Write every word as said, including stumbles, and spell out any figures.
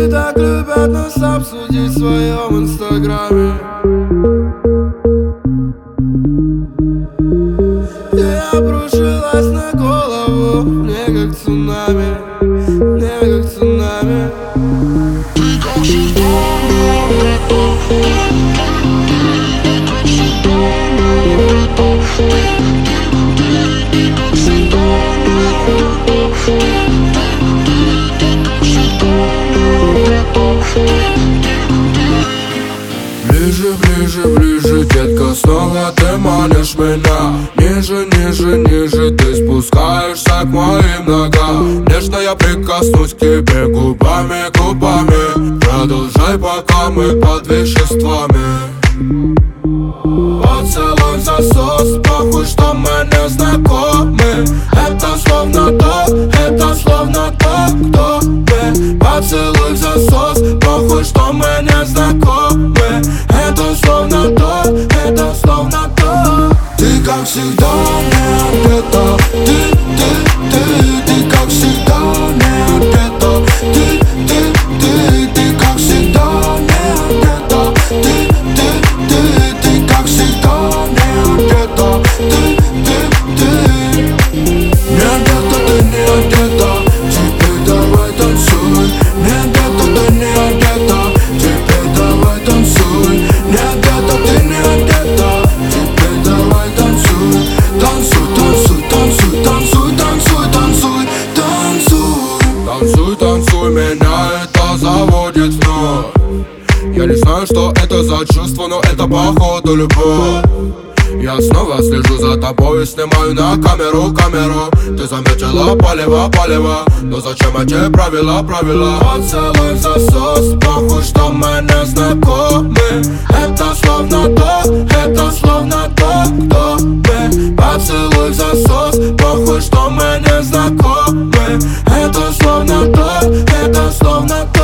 Люди так любят нас обсудить в своем инстаграме. И обрушилась на голову мне как цунами, мне как цунами. Ты как всегда не это, ты как всегда не это, ты как всегда не это, ты как всегда не это. Ближе, ближе, ближе, детка, снова ты манишь меня. Ниже, ниже, ниже, ты спускаешься к моим ногам. Нежно я прикоснусь к тебе губами, губами. Продолжай, пока мы под веществами. Поцелуй, засос, похуй, что мы не знакомы. Это словно то, это словно то, кто мы. Поцелуй, засос, похуй, что мы не знакомы. Это словно то, это словно то. Ты как всегда не где-то, ты, ты, ты, ты как всегда не где-то, ты, ты, ты, ты как всегда не где-то, ты, ты, ты, ты как всегда не где-то, ты, ты, ты. Не где-то, ты не где-то, теперь давай танцуй. Не где-то, ты не где-то, теперь давай танцуй. Не где-то, ты не где-то, теперь давай танцуй. Танцуй, танцуй, танцуй, танцуй, танцуй, танцуй, танцуй. Танцуй, танцуй, меня это заводит вновь. Я не знаю, что это за чувство, но это походу любовь. Я снова слежу за тобой и снимаю на камеру, камеру. Ты заметила палево, палево, но зачем эти правила, правила? Поцелуй, засос, похуй, что мы не знакомы. Это словно то, это словно то, кто мы. Поцелуй, засос, похуй, что мы не знакомы. Это словно то, это словно то.